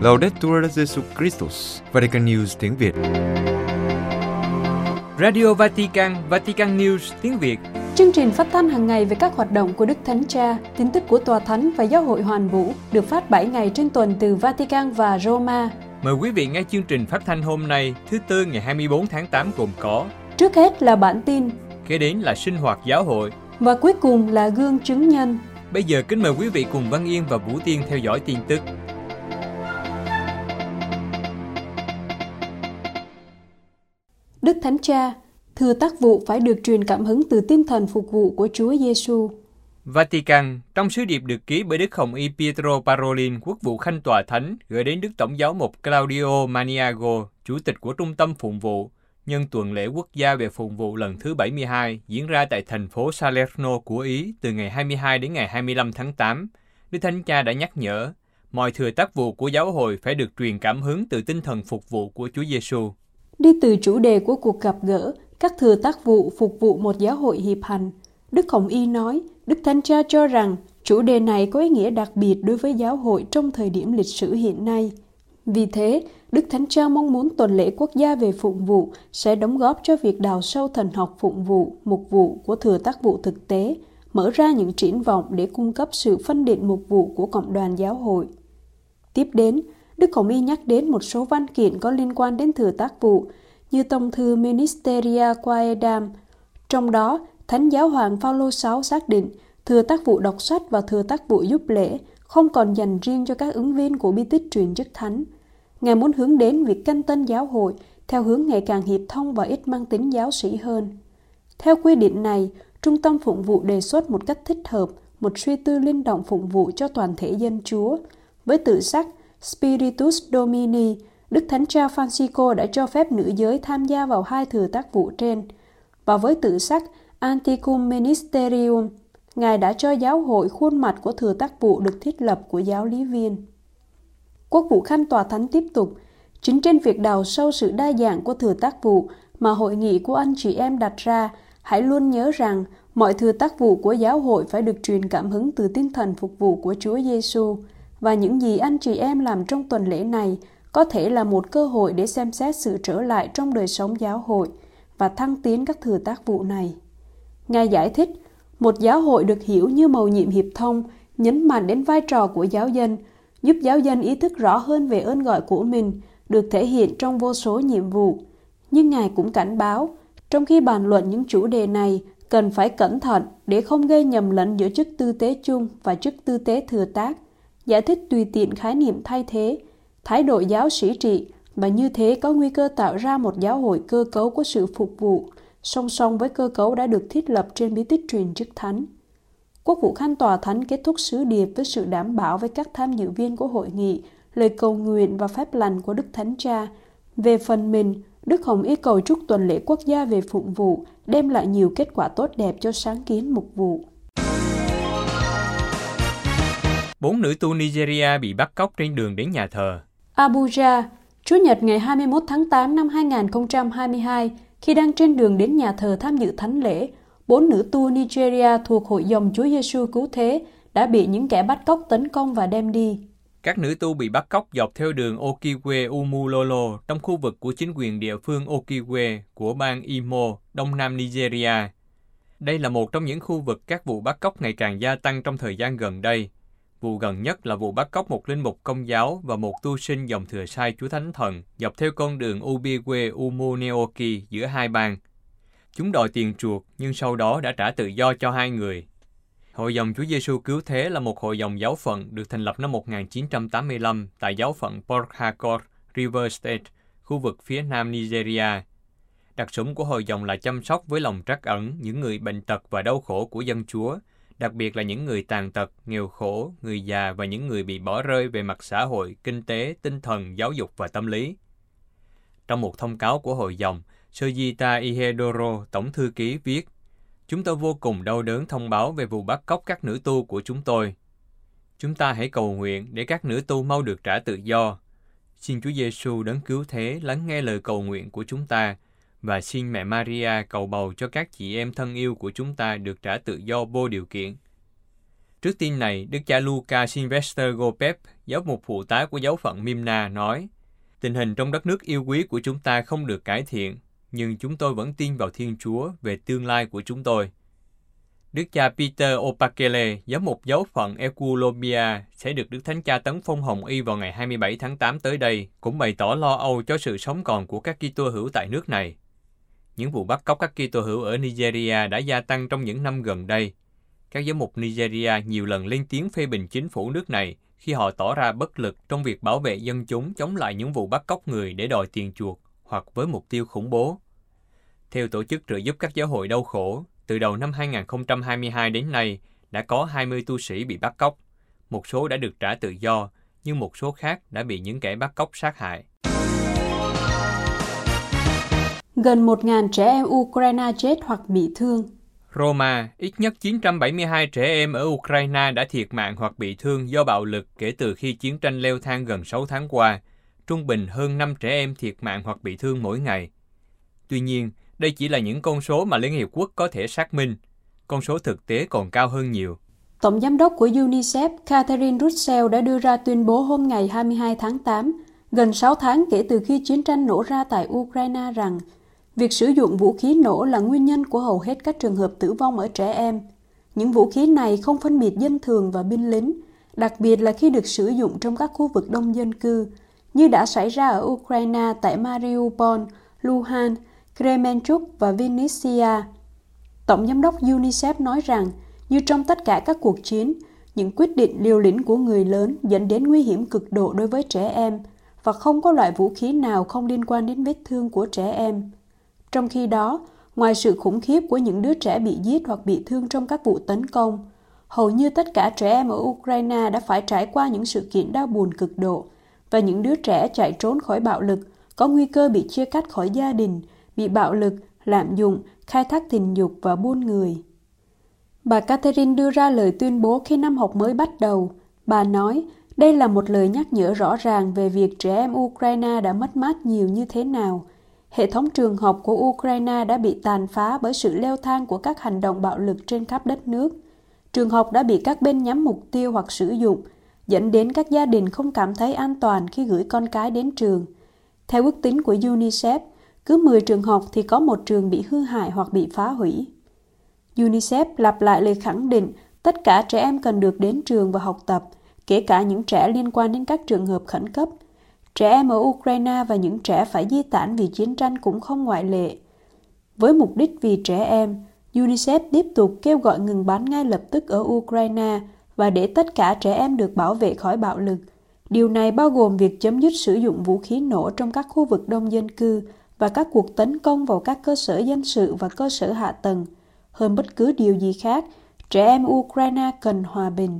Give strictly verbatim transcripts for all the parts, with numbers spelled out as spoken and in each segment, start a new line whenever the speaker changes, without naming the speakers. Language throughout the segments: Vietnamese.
Laudetur Jesus Christus, Vatican News tiếng Việt.
Radio Vatican, Vatican News tiếng Việt.
Chương trình phát thanh hàng ngày về các hoạt động của Đức Thánh Cha, tin tức của Tòa Thánh và Giáo hội Hoàn Vũ được phát bảy ngày trên tuần từ Vatican và Roma.
Mời quý vị nghe chương trình phát thanh hôm nay, thứ Tư ngày hai mươi bốn tháng tám gồm có:
trước hết là bản tin,
kế đến là sinh hoạt giáo hội
và cuối cùng là gương chứng nhân.
Bây giờ kính mời quý vị cùng Văn Yên và Vũ Tiên theo dõi tin tức.
Đức Thánh Cha, thừa tác vụ phải được truyền cảm hứng từ tinh thần phục vụ của Chúa Giêsu.
Vatican, trong sứ điệp được ký bởi Đức Hồng Y Pietro Parolin, quốc vụ Khanh Tòa Thánh, gửi đến Đức Tổng giáo mục Claudio Maniago, chủ tịch của Trung tâm Phụng vụ, nhân tuần lễ quốc gia về phụng vụ lần thứ bảy mươi hai diễn ra tại thành phố Salerno của Ý từ ngày hai mươi hai đến ngày hai mươi lăm tháng tám, Đức Thánh Cha đã nhắc nhở, mọi thừa tác vụ của giáo hội phải được truyền cảm hứng từ tinh thần phục vụ của Chúa Giêsu.
Đi từ chủ đề của cuộc gặp gỡ, các thừa tác vụ phục vụ một giáo hội hiệp hành, Đức Hồng Y nói, Đức Thánh Cha cho rằng chủ đề này có ý nghĩa đặc biệt đối với giáo hội trong thời điểm lịch sử hiện nay. Vì thế, Đức Thánh Cha mong muốn tuần lễ quốc gia về phụng vụ sẽ đóng góp cho việc đào sâu thần học phụng vụ, mục vụ của thừa tác vụ thực tế, mở ra những triển vọng để cung cấp sự phân định mục vụ của cộng đoàn giáo hội. Tiếp đến, Đức Hồng Y nhắc đến một số văn kiện có liên quan đến thừa tác vụ, như tông thư Ministeria Quaedam. Trong đó, Thánh Giáo hoàng Phaolô thứ sáu xác định thừa tác vụ đọc sách và thừa tác vụ giúp lễ không còn dành riêng cho các ứng viên của bí tích truyền chức thánh. Ngài muốn hướng đến việc canh tân giáo hội theo hướng ngày càng hiệp thông và ít mang tính giáo sĩ hơn. Theo quy định này, Trung tâm Phụng vụ đề xuất một cách thích hợp một suy tư linh động phụng vụ cho toàn thể dân Chúa. Với tự sắc Spiritus Domini, Đức Thánh Cha Francisco đã cho phép nữ giới tham gia vào hai thừa tác vụ trên. Và với tự sắc Anticum Ministerium, Ngài đã cho giáo hội khuôn mặt của thừa tác vụ được thiết lập của giáo lý viên. Quốc vụ Khanh Tòa Thánh tiếp tục, chính trên việc đào sâu sự đa dạng của thừa tác vụ mà hội nghị của anh chị em đặt ra, hãy luôn nhớ rằng mọi thừa tác vụ của giáo hội phải được truyền cảm hứng từ tinh thần phục vụ của Chúa Giêsu, và những gì anh chị em làm trong tuần lễ này có thể là một cơ hội để xem xét sự trở lại trong đời sống giáo hội và thăng tiến các thừa tác vụ này. Ngài giải thích, một giáo hội được hiểu như mầu nhiệm hiệp thông, nhấn mạnh đến vai trò của giáo dân, giúp giáo dân ý thức rõ hơn về ơn gọi của mình, được thể hiện trong vô số nhiệm vụ. Nhưng Ngài cũng cảnh báo, trong khi bàn luận những chủ đề này, cần phải cẩn thận để không gây nhầm lẫn giữa chức tư tế chung và chức tư tế thừa tác, giải thích tùy tiện khái niệm thay thế, thái độ giáo sĩ trị, và như thế có nguy cơ tạo ra một giáo hội cơ cấu của sự phục vụ, song song với cơ cấu đã được thiết lập trên bí tích truyền chức thánh. Quốc vụ Khanh Tòa Thánh kết thúc sứ điệp với sự đảm bảo với các tham dự viên của hội nghị, lời cầu nguyện và phép lành của Đức Thánh Cha. Về phần mình, Đức Hồng Y cầu chúc tuần lễ quốc gia về phụng vụ đem lại nhiều kết quả tốt đẹp cho sáng kiến mục vụ.
Bốn nữ tu Nigeria bị bắt cóc trên đường đến nhà thờ.
Abuja, Chủ nhật ngày hai mươi mốt tháng tám năm hai nghìn không trăm hai mươi hai, khi đang trên đường đến nhà thờ tham dự thánh lễ, bốn nữ tu Nigeria thuộc hội dòng Chúa Giêsu Cứu Thế đã bị những kẻ bắt cóc tấn công và đem đi.
Các nữ tu bị bắt cóc dọc theo đường Okigwe Umulolo trong khu vực của chính quyền địa phương Okigwe của bang Imo, đông nam Nigeria. Đây là một trong những khu vực các vụ bắt cóc ngày càng gia tăng trong thời gian gần đây. Vụ gần nhất là vụ bắt cóc một linh mục công giáo và một tu sinh dòng thừa sai Chúa Thánh Thần dọc theo con đường Ubigwe Umuneoki giữa hai bang. Chúng đòi tiền chuộc nhưng sau đó đã trả tự do cho hai người. Hội dòng Chúa Giêsu Cứu Thế là một hội dòng giáo phận được thành lập năm một nghìn chín trăm tám mươi lăm tại giáo phận Port Harcourt, River State, khu vực phía nam Nigeria. Đặc sủng của hội dòng là chăm sóc với lòng trắc ẩn những người bệnh tật và đau khổ của dân Chúa, đặc biệt là những người tàn tật, nghèo khổ, người già và những người bị bỏ rơi về mặt xã hội, kinh tế, tinh thần, giáo dục và tâm lý. Trong một thông cáo của hội dòng, Sojita Ihedoro, tổng thư ký, viết: Chúng tôi vô cùng đau đớn thông báo về vụ bắt cóc các nữ tu của chúng tôi. Chúng ta hãy cầu nguyện để các nữ tu mau được trả tự do. Xin Chúa Giêsu đấng cứu thế lắng nghe lời cầu nguyện của chúng ta, và xin mẹ Maria cầu bầu cho các chị em thân yêu của chúng ta được trả tự do vô điều kiện. Trước tin này, Đức cha Luca Sylvester Gopep, giáo mục phụ tá của giáo phận Mimna, nói: Tình hình trong đất nước yêu quý của chúng ta không được cải thiện, nhưng chúng tôi vẫn tin vào Thiên Chúa về tương lai của chúng tôi. Đức cha Peter Opakele, giám mục giáo phận Eculobia, sẽ được Đức Thánh Cha Tấn Phong Hồng Y vào ngày hai mươi bảy tháng tám tới đây, cũng bày tỏ lo âu cho sự sống còn của các Kitô hữu tại nước này. Những vụ bắt cóc các Kitô hữu ở Nigeria đã gia tăng trong những năm gần đây. Các giám mục Nigeria nhiều lần lên tiếng phê bình chính phủ nước này khi họ tỏ ra bất lực trong việc bảo vệ dân chúng chống lại những vụ bắt cóc người để đòi tiền chuộc hoặc với mục tiêu khủng bố. Theo Tổ chức trợ giúp các giáo hội đau khổ, từ đầu năm hai nghìn không trăm hai mươi hai đến nay đã có hai mươi tu sĩ bị bắt cóc. Một số đã được trả tự do, nhưng một số khác đã bị những kẻ bắt cóc sát hại.
Gần một nghìn trẻ em Ukraine chết hoặc bị thương.
Roma, ít nhất chín trăm bảy mươi hai trẻ em ở Ukraine đã thiệt mạng hoặc bị thương do bạo lực kể từ khi chiến tranh leo thang gần sáu tháng qua, trung bình hơn năm trẻ em thiệt mạng hoặc bị thương mỗi ngày. Tuy nhiên, đây chỉ là những con số mà Liên Hiệp Quốc có thể xác minh. Con số thực tế còn cao hơn nhiều.
Tổng giám đốc của UNICEF Catherine Russell đã đưa ra tuyên bố hôm ngày hai mươi hai tháng tám, gần sáu tháng kể từ khi chiến tranh nổ ra tại Ukraine rằng việc sử dụng vũ khí nổ là nguyên nhân của hầu hết các trường hợp tử vong ở trẻ em. Những vũ khí này không phân biệt dân thường và binh lính, đặc biệt là khi được sử dụng trong các khu vực đông dân cư, như đã xảy ra ở Ukraine tại Mariupol, Luhansk, Kremenchuk và Vinnytsia. Tổng giám đốc UNICEF nói rằng, như trong tất cả các cuộc chiến, những quyết định liều lĩnh của người lớn dẫn đến nguy hiểm cực độ đối với trẻ em, và không có loại vũ khí nào không liên quan đến vết thương của trẻ em. Trong khi đó, ngoài sự khủng khiếp của những đứa trẻ bị giết hoặc bị thương trong các vụ tấn công, hầu như tất cả trẻ em ở Ukraine đã phải trải qua những sự kiện đau buồn cực độ, và những đứa trẻ chạy trốn khỏi bạo lực có nguy cơ bị chia cắt khỏi gia đình, bị bạo lực, lạm dụng, khai thác tình dục và buôn người. Bà Catherine đưa ra lời tuyên bố khi năm học mới bắt đầu. Bà nói, đây là một lời nhắc nhở rõ ràng về việc trẻ em Ukraine đã mất mát nhiều như thế nào. Hệ thống trường học của Ukraine đã bị tàn phá bởi sự leo thang của các hành động bạo lực trên khắp đất nước. Trường học đã bị các bên nhắm mục tiêu hoặc sử dụng, dẫn đến các gia đình không cảm thấy an toàn khi gửi con cái đến trường. Theo ước tính của UNICEF, cứ mười trường học thì có một trường bị hư hại hoặc bị phá hủy. UNICEF lặp lại lời khẳng định tất cả trẻ em cần được đến trường và học tập, kể cả những trẻ liên quan đến các trường hợp khẩn cấp. Trẻ em ở Ukraine và những trẻ phải di tản vì chiến tranh cũng không ngoại lệ. Với mục đích vì trẻ em, UNICEF tiếp tục kêu gọi ngừng bắn ngay lập tức ở Ukraine và để tất cả trẻ em được bảo vệ khỏi bạo lực. Điều này bao gồm việc chấm dứt sử dụng vũ khí nổ trong các khu vực đông dân cư và các cuộc tấn công vào các cơ sở dân sự và cơ sở hạ tầng. Hơn bất cứ điều gì khác, trẻ em Ukraine cần hòa bình.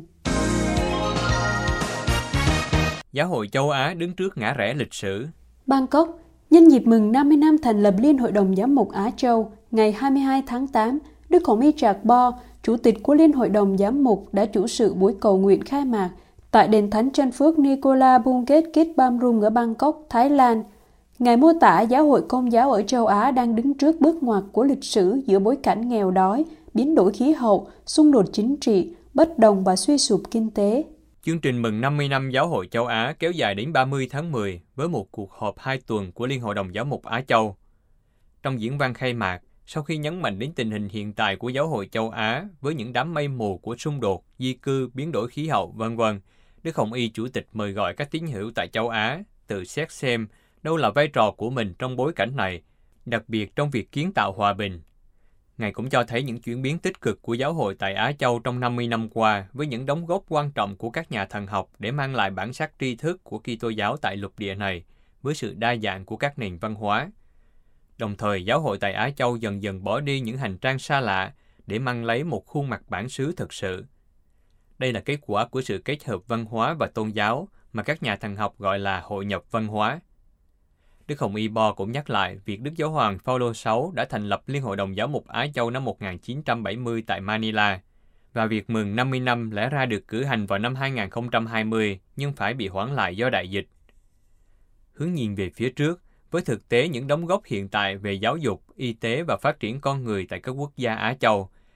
Giáo hội châu Á đứng trước ngã rẽ lịch sử.
Bangkok, nhân dịp mừng năm mươi năm thành lập Liên Hội đồng Giám mục Á Châu, ngày hai mươi hai tháng tám, Đức Hồng Y Trạc Bo, Chủ tịch của Liên Hội đồng Giám mục đã chủ sự buổi cầu nguyện khai mạc tại đền Thánh Chân Phước Nicola Bungket Kit Bamrung ở Bangkok, Thái Lan. Ngài mô tả giáo hội Công giáo ở châu Á đang đứng trước bước ngoặt của lịch sử giữa bối cảnh nghèo đói, biến đổi khí hậu, xung đột chính trị, bất đồng và suy sụp kinh tế.
Chương trình mừng năm mươi năm Giáo hội châu Á kéo dài đến ba mươi tháng mười với một cuộc họp hai tuần của Liên Hội đồng Giám mục Á Châu. Trong diễn văn khai mạc, sau khi nhấn mạnh đến tình hình hiện tại của Giáo hội châu Á với những đám mây mù của xung đột, di cư, biến đổi khí hậu, vân vân, Đức Hồng Y Chủ tịch mời gọi các tín hữu tại châu Á tự xét xem đâu là vai trò của mình trong bối cảnh này, đặc biệt trong việc kiến tạo hòa bình. Ngài cũng cho thấy những chuyển biến tích cực của giáo hội tại Á Châu trong năm mươi năm qua với những đóng góp quan trọng của các nhà thần học để mang lại bản sắc tri thức của Kitô giáo tại lục địa này với sự đa dạng của các nền văn hóa. Đồng thời, giáo hội tại Á Châu dần dần bỏ đi những hành trang xa lạ để mang lấy một khuôn mặt bản xứ thực sự. Đây là kết quả của sự kết hợp văn hóa và tôn giáo mà các nhà thần học gọi là hội nhập văn hóa. Đức Hồng Y Bo cũng nhắc lại việc Đức Giáo hoàng Phaolô đệ sáu đã thành lập Liên Hội đồng Giáo mục Á Châu năm một nghìn chín trăm bảy mươi tại Manila, và việc mừng năm mươi năm lẽ ra được cử hành vào năm hai nghìn không trăm hai mươi nhưng phải bị hoãn lại do đại dịch. Hướng nhìn về phía trước, với thực tế những đóng góp hiện tại về giáo dục, y tế và phát triển con người tại các quốc gia Á Châu,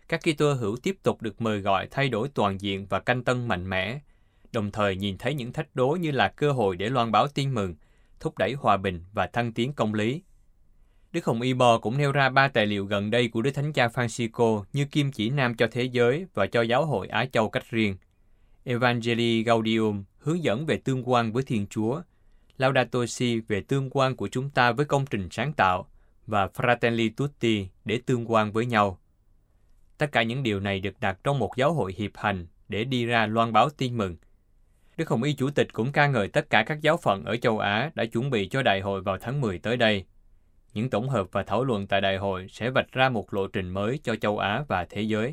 các Kitô hữu tiếp tục được mời gọi thay đổi toàn diện và canh tân mạnh mẽ, đồng thời nhìn thấy những thách đố như là cơ hội để loan báo tin mừng, thúc đẩy hòa bình và thăng tiến công lý. Đức Hồng Y Bo cũng nêu ra ba tài liệu gần đây của Đức Thánh Cha Francisco như kim chỉ nam cho thế giới và cho giáo hội Á Châu cách riêng. Evangelii Gaudium hướng dẫn về tương quan với Thiên Chúa, Laudato Si về tương quan của chúng ta với công trình sáng tạo, và Fratelli Tutti để tương quan với nhau. Tất cả những điều này được đặt trong một giáo hội hiệp hành để đi ra loan báo tin mừng. Đức Hồng Y Chủ tịch cũng ca ngợi tất cả các giáo phận ở châu Á đã chuẩn bị cho đại hội vào tháng mười tới đây. Những tổng hợp và thảo luận tại đại hội sẽ vạch ra một lộ trình mới cho châu Á và thế giới.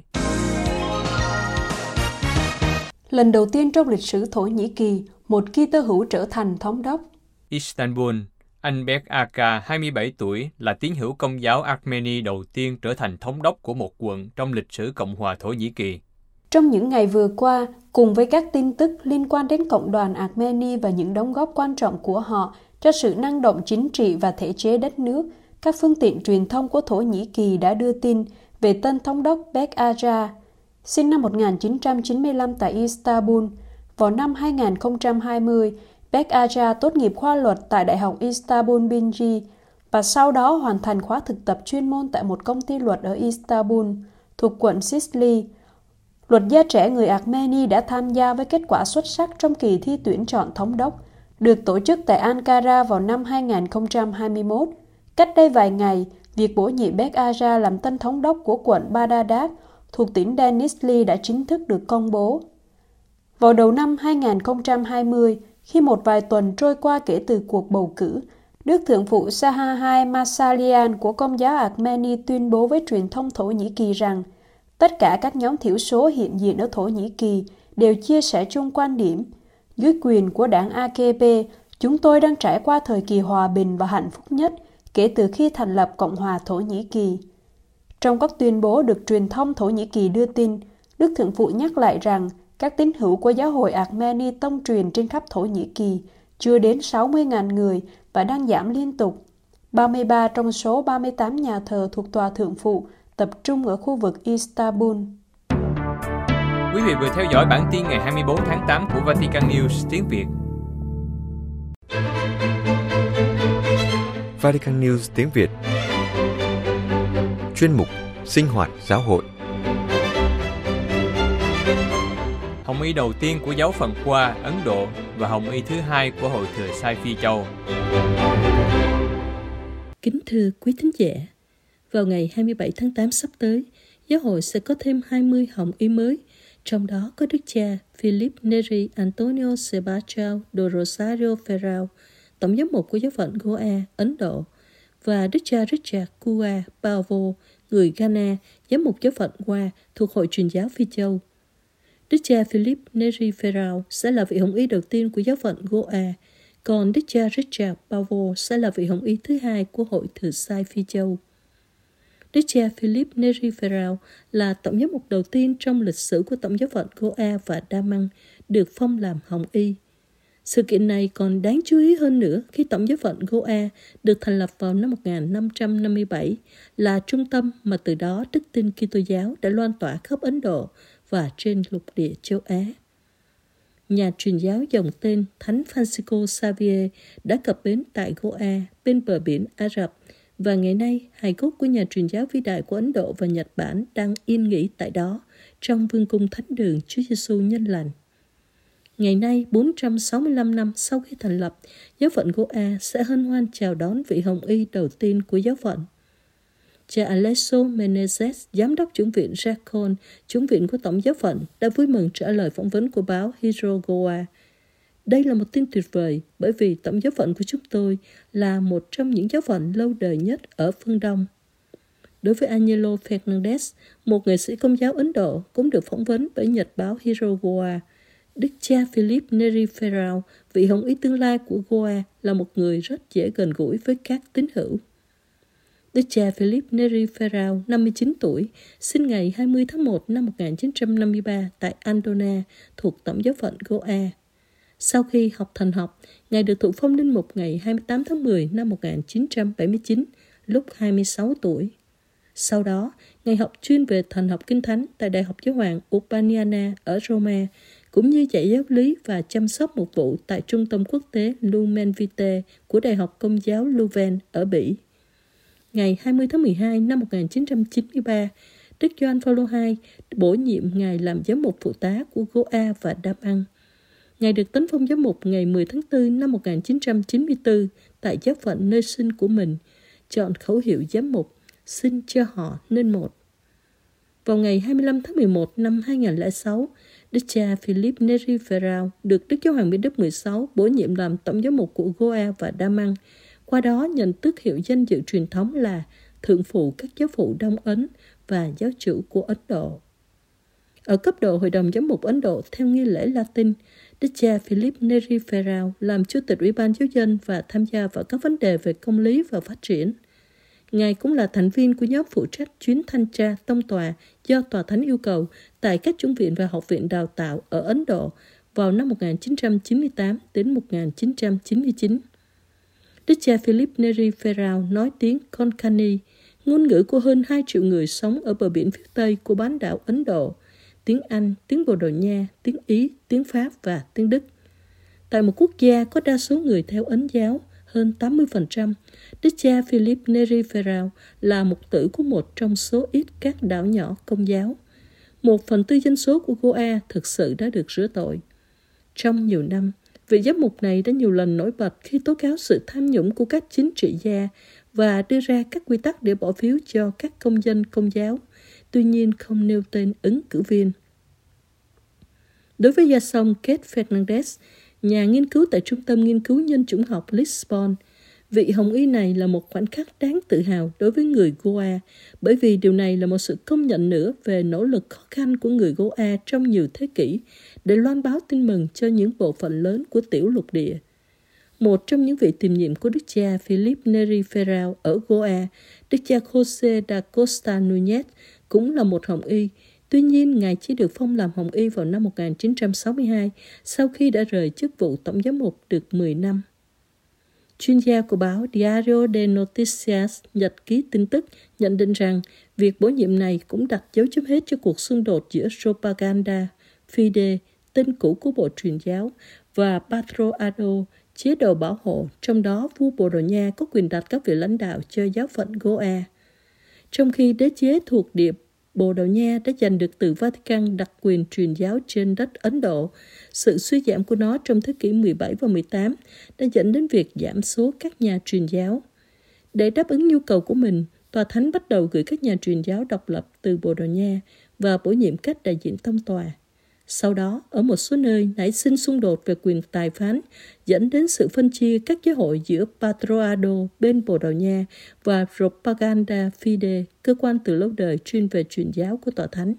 Lần đầu tiên trong lịch sử Thổ Nhĩ Kỳ, một Kitô hữu trở thành thống đốc.
Istanbul, anh Bek Aka, hai mươi bảy tuổi, là tín hữu Công giáo Armeni đầu tiên trở thành thống đốc của một quận trong lịch sử Cộng hòa Thổ Nhĩ Kỳ.
Trong những ngày vừa qua, cùng với các tin tức liên quan đến cộng đoàn Armeni và những đóng góp quan trọng của họ cho sự năng động chính trị và thể chế đất nước, các phương tiện truyền thông của Thổ Nhĩ Kỳ đã đưa tin về tân thống đốc Bek Aja, sinh năm một nghìn chín trăm chín mươi lăm tại Istanbul. Vào năm hai nghìn không trăm hai mươi, Bek Aja tốt nghiệp khoa luật tại Đại học Istanbul Birinci và sau đó hoàn thành khóa thực tập chuyên môn tại một công ty luật ở Istanbul, thuộc quận Sicily. Luật gia trẻ người Armeni đã tham gia với kết quả xuất sắc trong kỳ thi tuyển chọn thống đốc, được tổ chức tại Ankara vào năm hai nghìn không trăm hai mươi mốt. Cách đây vài ngày, việc bổ nhiệm Bek Aja làm tân thống đốc của quận Baghdad thuộc tỉnh Denizli đã chính thức được công bố. Vào đầu năm hai nghìn không trăm hai mươi, khi một vài tuần trôi qua kể từ cuộc bầu cử, Đức Thượng phụ Sahahai Masalian của Công giáo Armeni tuyên bố với truyền thông Thổ Nhĩ Kỳ rằng tất cả các nhóm thiểu số hiện diện ở Thổ Nhĩ Kỳ đều chia sẻ chung quan điểm. Dưới quyền của đảng a ca pê, chúng tôi đang trải qua thời kỳ hòa bình và hạnh phúc nhất kể từ khi thành lập Cộng hòa Thổ Nhĩ Kỳ. Trong các tuyên bố được truyền thông Thổ Nhĩ Kỳ đưa tin, Đức Thượng phụ nhắc lại rằng các tín hữu của giáo hội Armeni tông truyền trên khắp Thổ Nhĩ Kỳ chưa đến sáu mươi nghìn người và đang giảm liên tục. ba mươi ba trong số ba mươi tám nhà thờ thuộc tòa Thượng phụ tập trung ở khu vực Istanbul.
Quý vị vừa theo dõi bản tin ngày hai mươi bốn tháng tám của Vatican News tiếng Việt.
Vatican News tiếng Việt. Chuyên mục Sinh hoạt giáo hội.
Hồng y đầu tiên của giáo phận Qua, Ấn Độ và hồng y thứ hai của Hội Thừa Sai Phi Châu.
Kính thưa quý thính giả, vào ngày hai mươi bảy tháng tám sắp tới, giáo hội sẽ có thêm hai mươi hồng y mới, trong đó có Đức cha Philip Neri Antonio Sebastião do Rosario Ferrao, tổng giám mục của giáo phận Goa, Ấn Độ, và Đức cha Richard Kua Pavo, người Ghana, giám mục giáo phận Goa thuộc Hội Truyền giáo Phi Châu. Đức cha Philip Neri Ferrao sẽ là vị hồng y đầu tiên của giáo phận Goa, còn Đức cha Richard Pavo sẽ là vị hồng y thứ hai của Hội Thừa Sai Phi Châu. Đức cha Philip Neri Ferrao là tổng giám mục đầu tiên trong lịch sử của tổng giáo phận Goa và Đa Măng được phong làm hồng y. Sự kiện này còn đáng chú ý hơn nữa khi tổng giáo phận Goa được thành lập vào năm một nghìn năm trăm năm mươi bảy, là trung tâm mà từ đó đức tin Kitô giáo đã loan tỏa khắp Ấn Độ và trên lục địa châu Á. Nhà truyền giáo dòng tên Thánh Francisco Xavier đã cập bến tại Goa bên bờ biển Ả Rập, và ngày nay hài cốt của nhà truyền giáo vĩ đại của Ấn Độ và Nhật Bản đang yên nghỉ tại đó trong vương cung thánh đường Chúa Giêsu nhân lành. Ngày nay, bốn trăm sáu mươi lăm năm sau khi thành lập, giáo phận Goa sẽ hân hoan chào đón vị hồng y đầu tiên của giáo phận. Cha Alessio Menezes, giám đốc chủng viện Jacon, chủng viện của tổng giáo phận, đã vui mừng trả lời phỏng vấn của báo Hydro Goa. Đây là một tin tuyệt vời bởi vì tổng giáo phận của chúng tôi là một trong những giáo phận lâu đời nhất ở phương Đông. Đối với Angelo Fernandez, một nghệ sĩ công giáo Ấn Độ cũng được phỏng vấn bởi nhật báo Hydro Goa, Đức cha Philip Neri Ferrao, vị hồng y tương lai của Goa, là một người rất dễ gần gũi với các tín hữu. Đức cha Philip Neri Ferrao, năm mươi chín tuổi, sinh ngày hai mươi tháng một năm một nghìn chín trăm năm mươi ba tại Andona, thuộc tổng giáo phận Goa. Sau khi học thần học, Ngài được thụ phong linh mục ngày hai mươi tám tháng mười năm một nghìn chín trăm bảy mươi chín, lúc hai mươi sáu tuổi. Sau đó, Ngài học chuyên về thần học Kinh Thánh tại Đại học Giáo hoàng Urbaniana ở Roma, cũng như dạy giáo lý và chăm sóc mục vụ tại Trung tâm Quốc tế Lumen Vitae của Đại học Công giáo Leuven ở Bỉ. Ngày hai mươi tháng mười hai năm một nghìn chín trăm chín mươi ba, Đức Gioan Phaolô đệ nhị bổ nhiệm Ngài làm giám mục phụ tá của Goa và Daman. Ngài được tấn phong giám mục ngày mười tháng tư năm một nghìn chín trăm chín mươi tư tại giáo phận nơi sinh của mình, chọn khẩu hiệu giám mục, xin cho họ nên một. Vào ngày hai mươi lăm tháng mười một năm hai nghìn không trăm lẻ sáu, Đức cha Philip Neri Ferrao được Đức Giáo hoàng Benedict the mười sáu bổ nhiệm làm tổng giám mục của Goa và Daman, qua đó nhận tước hiệu danh dự truyền thống là thượng phụ các giáo phụ Đông Ấn và giáo chủ của Ấn Độ. Ở cấp độ Hội đồng Giám mục Ấn Độ theo nghi lễ Latin, Đức cha Philip Neri Ferrao làm chủ tịch Ủy ban giáo dân và tham gia vào các vấn đề về công lý và phát triển. Ngài cũng là thành viên của nhóm phụ trách chuyến thanh tra tông tòa do Tòa Thánh yêu cầu tại các chủng viện và học viện đào tạo ở Ấn Độ vào năm một nghìn chín trăm chín mươi tám đến một nghìn chín trăm chín mươi chín. Đức cha Philip Neri Ferrao nói tiếng Konkani, ngôn ngữ của hơn hai triệu người sống ở bờ biển phía Tây của bán đảo Ấn Độ, tiếng Anh, tiếng Bồ Đào Nha, tiếng Ý, tiếng Pháp và tiếng Đức. Tại một quốc gia có đa số người theo Ấn giáo, hơn tám mươi phần trăm, Đức cha Philip Neri Ferrao là mục tử của một trong số ít các đảo nhỏ Công giáo. Một phần tư dân số của Goa thực sự đã được rửa tội. Trong nhiều năm, vị giám mục này đã nhiều lần nổi bật khi tố cáo sự tham nhũng của các chính trị gia và đưa ra các quy tắc để bỏ phiếu cho các công dân Công giáo, tuy nhiên không nêu tên ứng cử viên. Đối với gia song Kate Fernandez, nhà nghiên cứu tại Trung tâm Nghiên cứu Nhân chủng học Lisbon, vị hồng y này là một khoảnh khắc đáng tự hào đối với người Goa, bởi vì điều này là một sự công nhận nữa về nỗ lực khó khăn của người Goa trong nhiều thế kỷ để loan báo tin mừng cho những bộ phận lớn của tiểu lục địa. Một trong những vị tiền nhiệm của Đức cha Philip Neri Ferrao ở Goa, Đức cha José da Costa Núñez, cũng là một hồng y. Tuy nhiên, Ngài chỉ được phong làm hồng y vào năm một nghìn chín trăm sáu mươi hai, sau khi đã rời chức vụ tổng giám mục được mười năm. Chuyên gia của báo Diario de Noticias, nhật ký tin tức, nhận định rằng việc bổ nhiệm này cũng đặt dấu chấm hết cho cuộc xung đột giữa Propaganda, Fide, tên cũ của Bộ Truyền giáo, và Patroado, chế độ bảo hộ, trong đó vua Bồ Đào Nha có quyền đặt các vị lãnh đạo cho giáo phận Goa. Trong khi đế chế thuộc địa Bồ Đào Nha đã giành được từ Vatican đặc quyền truyền giáo trên đất Ấn Độ, sự suy giảm của nó trong thế kỷ mười bảy và mười tám đã dẫn đến việc giảm số các nhà truyền giáo. Để đáp ứng nhu cầu của mình, Tòa Thánh bắt đầu gửi các nhà truyền giáo độc lập từ Bồ Đào Nha và bổ nhiệm các đại diện tông tòa. Sau đó, ở một số nơi nảy sinh xung đột về quyền tài phán, dẫn đến sự phân chia các giáo hội giữa Patroado bên Bồ Đào Nha và Propaganda Fide, cơ quan từ lâu đời chuyên về truyền giáo của Tòa Thánh.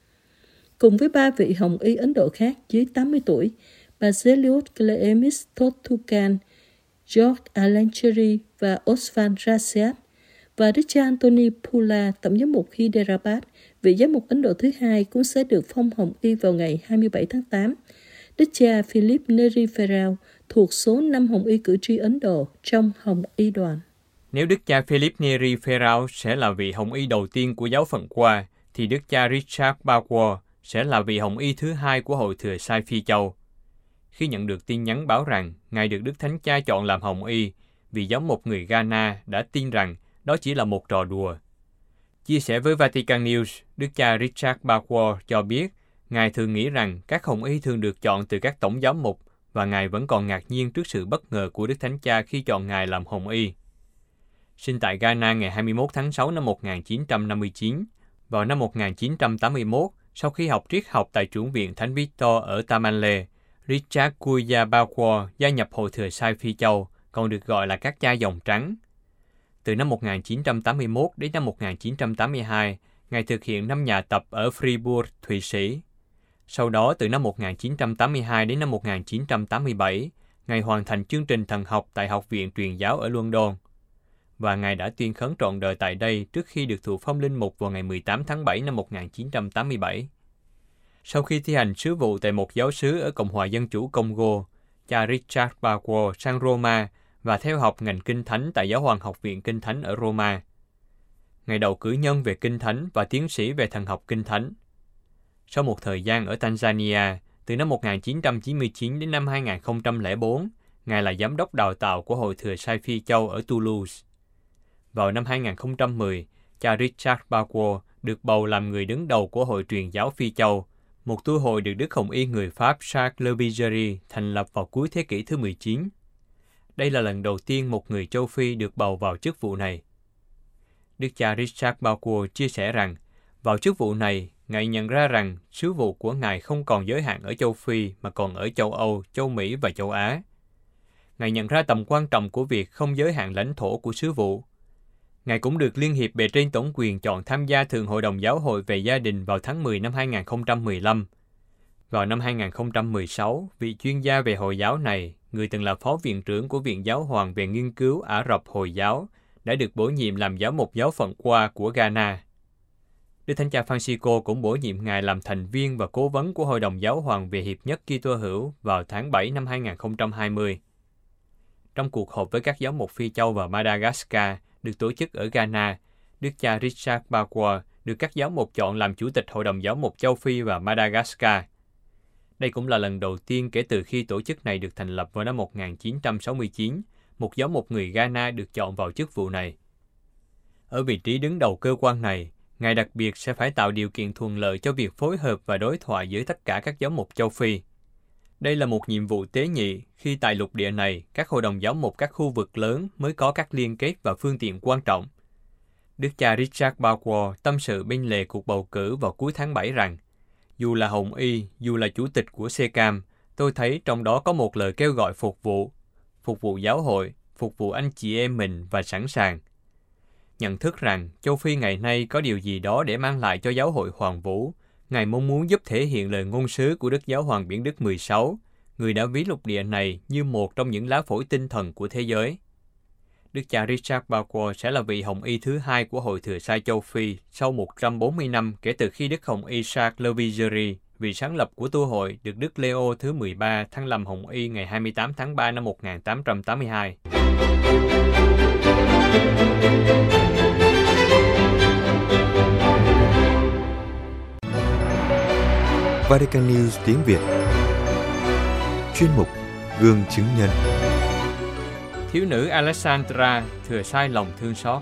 Cùng với ba vị hồng y Ấn Độ khác dưới tám mươi tuổi, Baselios Cleemis Thotukan, George Alancheri và Osvan Rasiat, và Đức cha Anthony Pula, tổng giám mục Hyderabad, vị giám mục Ấn Độ thứ hai, cũng sẽ được phong hồng y vào ngày hai mươi bảy tháng tám. Đức cha Philip Neri Ferrao thuộc số năm hồng y cử tri Ấn Độ trong hồng y đoàn.
Nếu Đức cha Philip Neri Ferrao sẽ là vị hồng y đầu tiên của giáo phận Goa, thì Đức cha Richard Balfour sẽ là vị hồng y thứ hai của hội thừa Sai Phi Châu. Khi nhận được tin nhắn báo rằng Ngài được Đức Thánh Cha chọn làm hồng y, vị giám mục người Ghana đã tin rằng đó chỉ là một trò đùa. Chia sẻ với Vatican News, Đức cha Richard Balfour cho biết Ngài thường nghĩ rằng các hồng y thường được chọn từ các tổng giám mục, và Ngài vẫn còn ngạc nhiên trước sự bất ngờ của Đức Thánh Cha khi chọn Ngài làm hồng y. Sinh tại Ghana ngày hai mươi mốt tháng sáu năm một nghìn chín trăm năm mươi chín, vào năm một nghìn chín trăm tám mươi mốt, sau khi học triết học tại chủng viện Thánh Victor ở Tamale, Richard Kuya Balfour gia nhập hội thừa Sai Phi Châu, còn được gọi là các cha dòng trắng. Từ năm một nghìn chín trăm tám mươi mốt đến năm một nghìn chín trăm tám mươi hai, Ngài thực hiện năm nhà tập ở Fribourg, Thụy Sĩ. Sau đó, từ năm một nghìn chín trăm tám mươi hai đến năm một nghìn chín trăm tám mươi bảy, Ngài hoàn thành chương trình thần học tại Học viện Truyền giáo ở London. Và Ngài đã tuyên khấn trọn đời tại đây trước khi được thụ phong linh mục vào ngày mười tám tháng bảy năm một nghìn chín trăm tám mươi bảy. Sau khi thi hành sứ vụ tại một giáo xứ ở Cộng hòa Dân chủ Congo, cha Richard Balfour sang Roma và theo học ngành Kinh Thánh tại Giáo hoàng Học viện Kinh Thánh ở Roma. ngày đầu cử nhân về Kinh Thánh và tiến sĩ về thần học Kinh Thánh. Sau một thời gian ở Tanzania, từ năm một nghìn chín trăm chín mươi chín đến năm hai nghìn không trăm lẻ bốn, Ngài là giám đốc đào tạo của Hội Thừa Sai Phi Châu ở Toulouse. Vào năm hai nghìn không trăm mười, cha Richard Balquot được bầu làm người đứng đầu của Hội Truyền giáo Phi Châu, một tu hội được Đức Hồng Y người Pháp Charles Le Vigerie thành lập vào cuối thế kỷ thứ mười chín. Đây là lần đầu tiên một người châu Phi được bầu vào chức vụ này. Đức cha Richard Balquot chia sẻ rằng, vào chức vụ này, Ngài nhận ra rằng sứ vụ của Ngài không còn giới hạn ở châu Phi mà còn ở châu Âu, châu Mỹ và châu Á. Ngài nhận ra tầm quan trọng của việc không giới hạn lãnh thổ của sứ vụ. Ngài cũng được Liên hiệp Bề trên Tổng quyền chọn tham gia Thường hội đồng Giáo hội về gia đình vào tháng mười năm hai nghìn không trăm mười lăm. Vào năm hai nghìn không trăm mười sáu, vị chuyên gia về Hồi giáo này, người từng là phó viện trưởng của Viện Giáo hoàng về nghiên cứu Ả Rập Hồi giáo, đã được bổ nhiệm làm giáo mục giáo phận Qua của Ghana. Đức Thánh cha Francisco cũng bổ nhiệm Ngài làm thành viên và cố vấn của Hội đồng Giáo hoàng về Hiệp nhất Kitô hữu vào tháng bảy năm hai nghìn không trăm hai mươi. Trong cuộc họp với các giáo mục Phi Châu và Madagascar được tổ chức ở Ghana, Đức cha Richard Balquot được các giáo mục chọn làm chủ tịch Hội đồng Giáo mục Châu Phi và Madagascar. Đây cũng là lần đầu tiên kể từ khi tổ chức này được thành lập vào năm một nghìn chín trăm sáu mươi chín, một giáo mục người Ghana được chọn vào chức vụ này. Ở vị trí đứng đầu cơ quan này, Ngài đặc biệt sẽ phải tạo điều kiện thuận lợi cho việc phối hợp và đối thoại giữa tất cả các giáo mục châu Phi. Đây là một nhiệm vụ tế nhị khi tại lục địa này, các hội đồng giáo mục các khu vực lớn mới có các liên kết và phương tiện quan trọng. Đức cha Richard Balquot tâm sự bên lề cuộc bầu cử vào cuối tháng bảy rằng, dù là Hồng Y, dù là chủ tịch của xê cam, tôi thấy trong đó có một lời kêu gọi phục vụ, phục vụ giáo hội, phục vụ anh chị em mình và sẵn sàng. Nhận thức rằng châu Phi ngày nay có điều gì đó để mang lại cho giáo hội Hoàng Vũ, Ngài mong muốn giúp thể hiện lời ngôn sứ của Đức Giáo hoàng Biển Đức mười sáu, người đã ví lục địa này như một trong những lá phổi tinh thần của thế giới. Đức cha Richard Balquot sẽ là vị Hồng Y thứ hai của Hội Thừa Sai Châu Phi sau một trăm bốn mươi năm kể từ khi Đức Hồng Y Charles Le Vigerie, vị sáng lập của tu hội, được Đức Leo thứ mười ba thăng làm Hồng Y ngày hai mươi tám tháng ba năm một nghìn tám trăm tám mươi hai.
Vatican News tiếng Việt. Chuyên mục Gương chứng nhân.
Thiếu nữ Alessandra thừa sai lòng thương xót.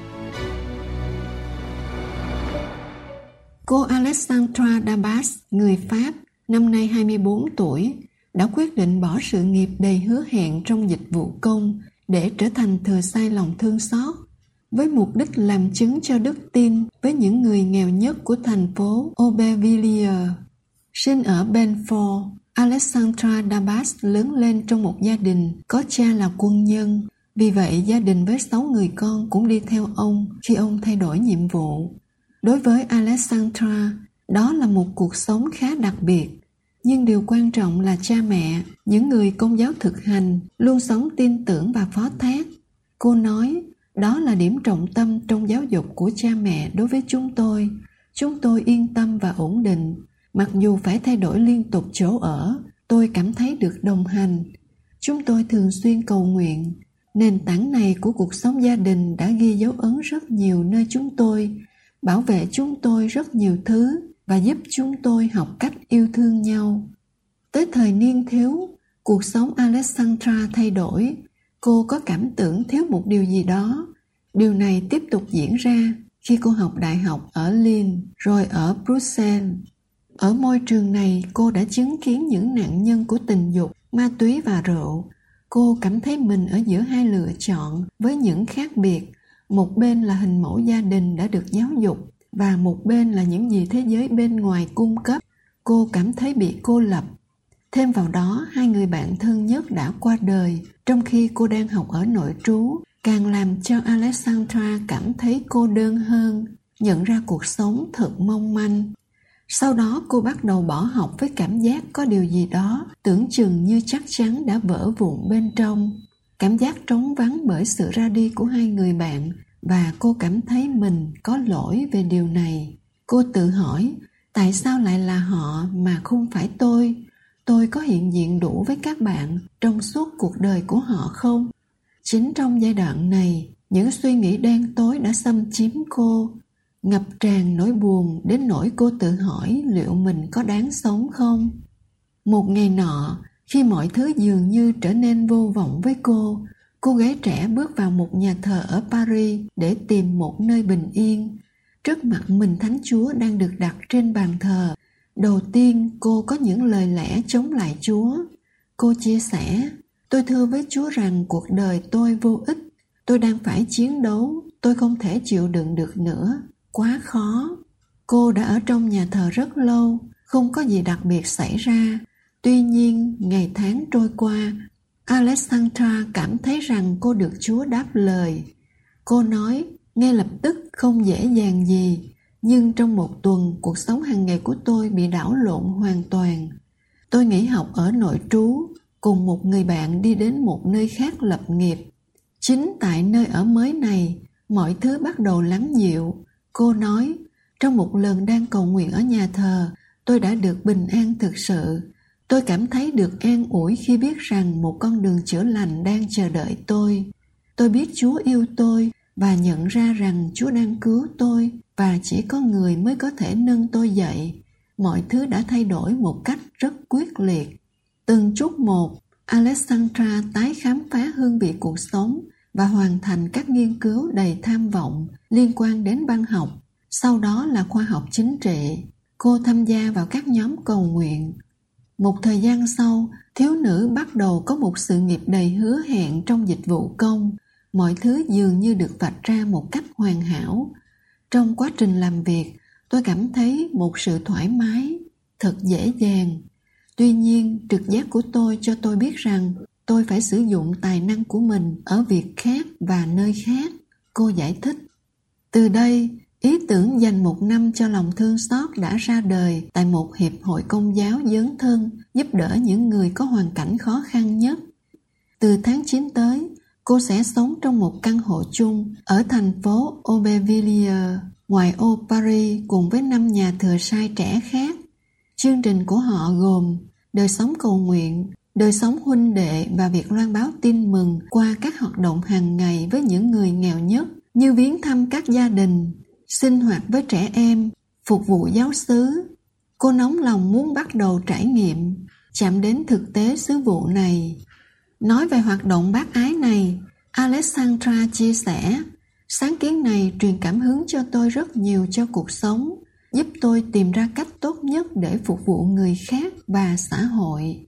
Cô Alessandra Dabas, người Pháp, năm nay hai mươi bốn tuổi, đã quyết định bỏ sự nghiệp đầy hứa hẹn trong dịch vụ công để trở thành thừa sai lòng thương xót, với mục đích làm chứng cho đức tin với những người nghèo nhất của thành phố Aubervilliers. Sinh ở Belfort, Alessandra Dabas lớn lên trong một gia đình có cha là quân nhân. Vì vậy, gia đình với sáu người con cũng đi theo ông khi ông thay đổi nhiệm vụ. Đối với Alessandra, đó là một cuộc sống khá đặc biệt. Nhưng điều quan trọng là cha mẹ, những người công giáo thực hành, luôn sống tin tưởng và phó thác. Cô nói, đó là điểm trọng tâm trong giáo dục của cha mẹ đối với chúng tôi. Chúng tôi yên tâm và ổn định. Mặc dù phải thay đổi liên tục chỗ ở, tôi cảm thấy được đồng hành. Chúng tôi thường xuyên cầu nguyện. Nền tảng này của cuộc sống gia đình đã ghi dấu ấn rất nhiều nơi chúng tôi, bảo vệ chúng tôi rất nhiều thứ và giúp chúng tôi học cách yêu thương nhau. Tới thời niên thiếu, cuộc sống Alessandra thay đổi. Cô có cảm tưởng thiếu một điều gì đó. Điều này tiếp tục diễn ra khi cô học đại học ở Lille, rồi ở Bruxelles. Ở môi trường này, cô đã chứng kiến những nạn nhân của tình dục, ma túy và rượu. Cô cảm thấy mình ở giữa hai lựa chọn với những khác biệt. Một bên là hình mẫu gia đình đã được giáo dục và một bên là những gì thế giới bên ngoài cung cấp. Cô cảm thấy bị cô lập. Thêm vào đó, hai người bạn thân nhất đã qua đời trong khi cô đang học ở nội trú, càng làm cho Alessandra cảm thấy cô đơn hơn, nhận ra cuộc sống thật mong manh. Sau đó cô bắt đầu bỏ học với cảm giác có điều gì đó tưởng chừng như chắc chắn đã vỡ vụn bên trong. Cảm giác trống vắng bởi sự ra đi của hai người bạn và cô cảm thấy mình có lỗi về điều này. Cô tự hỏi, tại sao lại là họ mà không phải tôi? Tôi có hiện diện đủ với các bạn trong suốt cuộc đời của họ không? Chính trong giai đoạn này, Những suy nghĩ đen tối đã xâm chiếm cô, ngập tràn nỗi buồn đến nỗi cô tự hỏi liệu mình có đáng sống không. Một ngày nọ, khi mọi thứ dường như trở nên vô vọng với cô, cô gái trẻ bước vào một nhà thờ ở Paris để tìm một nơi bình yên. Trước mặt mình Thánh Chúa đang được đặt trên bàn thờ. Đầu tiên cô có những lời lẽ chống lại Chúa. Cô chia sẻ, tôi thưa với Chúa rằng cuộc đời tôi vô ích. Tôi đang phải chiến đấu, tôi không thể chịu đựng được nữa, quá khó. Cô đã ở trong nhà thờ rất lâu, không có gì đặc biệt xảy ra. Tuy nhiên, ngày tháng trôi qua, Alexandra cảm thấy rằng cô được Chúa đáp lời. Cô nói, ngay lập tức không dễ dàng gì, nhưng trong một tuần cuộc sống hàng ngày của tôi bị đảo lộn hoàn toàn. Tôi nghỉ học ở nội trú, cùng một người bạn đi đến một nơi khác lập nghiệp. Chính tại nơi ở mới này, mọi thứ bắt đầu lắng dịu. Cô nói, trong một lần đang cầu nguyện ở nhà thờ, tôi đã được bình an thực sự. Tôi cảm thấy được an ủi khi biết rằng một con đường chữa lành đang chờ đợi tôi. Tôi biết Chúa yêu tôi và nhận ra rằng Chúa đang cứu tôi và chỉ có người mới có thể nâng tôi dậy. Mọi thứ đã thay đổi một cách rất quyết liệt. Từng chút một, Alexandra tái khám phá hương vị cuộc sống và hoàn thành các nghiên cứu đầy tham vọng liên quan đến văn học. Sau đó là khoa học chính trị. Cô tham gia vào các nhóm cầu nguyện. Một thời gian sau, thiếu nữ bắt đầu có một sự nghiệp đầy hứa hẹn trong dịch vụ công. Mọi thứ dường như được vạch ra một cách hoàn hảo. Trong quá trình làm việc, tôi cảm thấy một sự thoải mái, thật dễ dàng. Tuy nhiên, trực giác của tôi cho tôi biết rằng tôi phải sử dụng tài năng của mình ở việc khác và nơi khác, cô giải thích. Từ đây, ý tưởng dành một năm cho lòng thương xót đã ra đời tại một hiệp hội công giáo dấn thân giúp đỡ những người có hoàn cảnh khó khăn nhất. Từ tháng chín tới, cô sẽ sống trong một căn hộ chung ở thành phố Aubervilliers, ngoài ô Paris cùng với năm nhà thừa sai trẻ khác. Chương trình của họ gồm đời sống cầu nguyện, đời sống huynh đệ và việc loan báo tin mừng qua các hoạt động hàng ngày với những người nghèo nhất như viếng thăm các gia đình, sinh hoạt với trẻ em, phục vụ giáo xứ. Cô nóng lòng muốn bắt đầu trải nghiệm, chạm đến thực tế sứ vụ này. Nói về hoạt động bác ái này, Alexandra chia sẻ, sáng kiến này truyền cảm hứng cho tôi rất nhiều cho cuộc sống, giúp tôi tìm ra cách tốt nhất để phục vụ người khác và xã hội.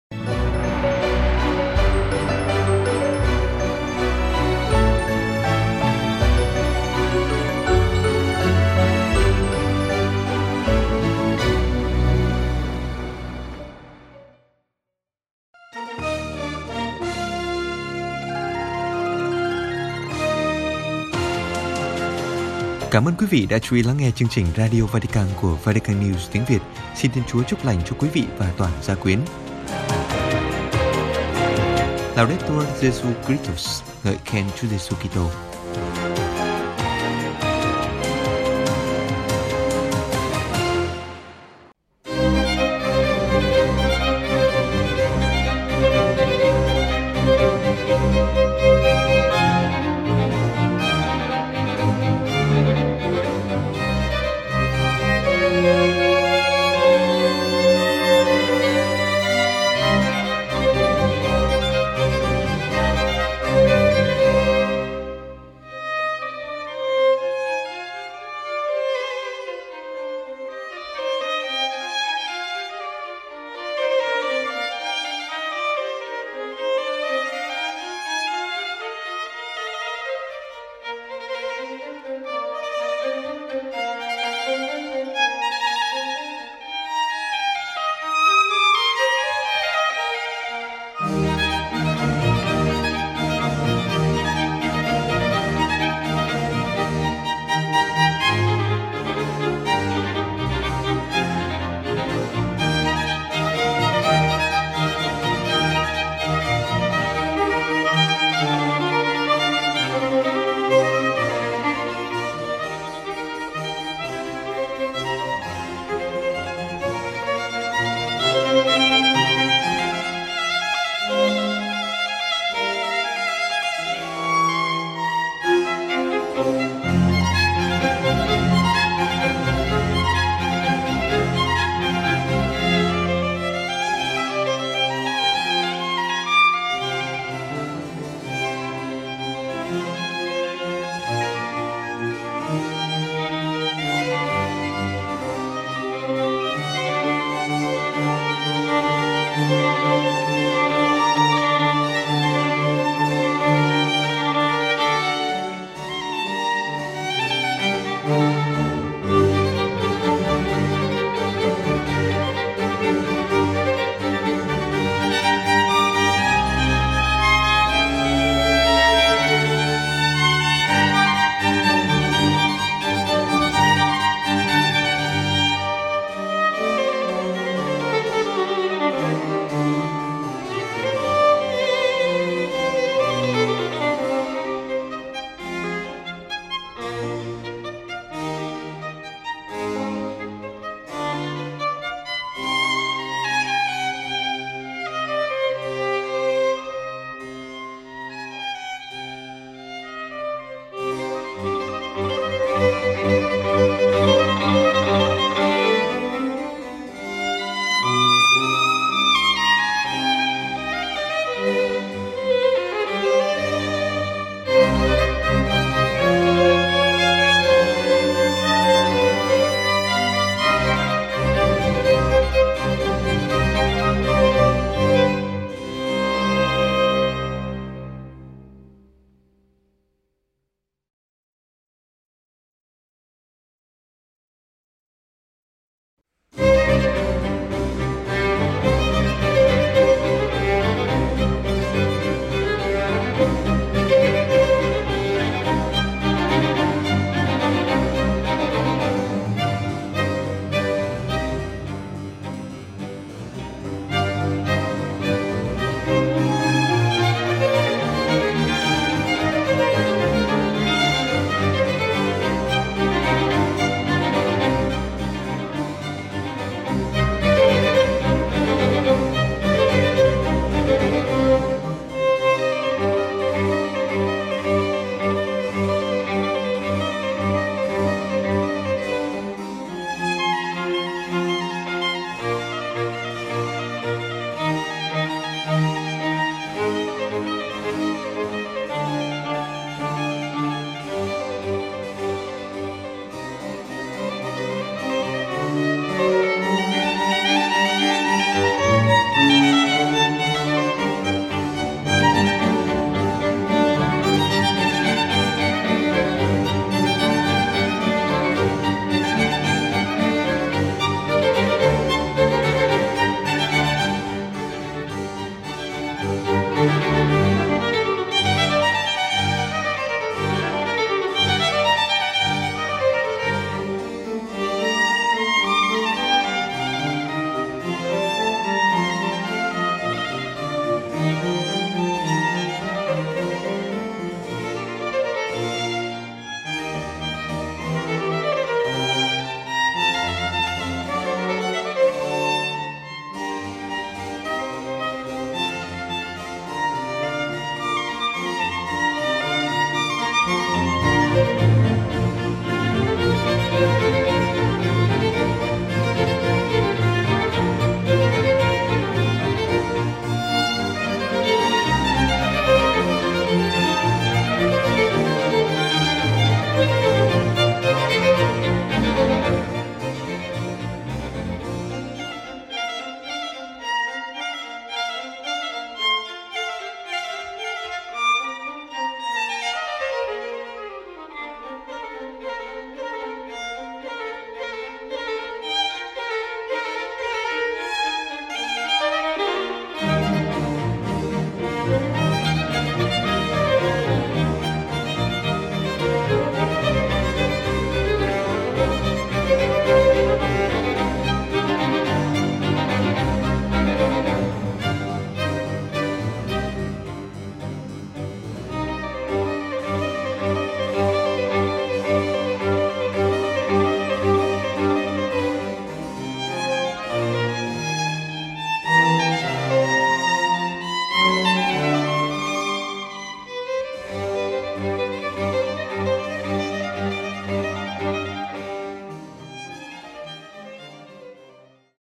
Cảm ơn quý vị đã chú ý lắng nghe chương trình Radio Vatican của Vatican News tiếng Việt. Xin Thiên Chúa chúc lành cho quý vị và toàn gia quyến. Laudetur Jesu Christus, ngợi khen Chúa Giêsu Kitô.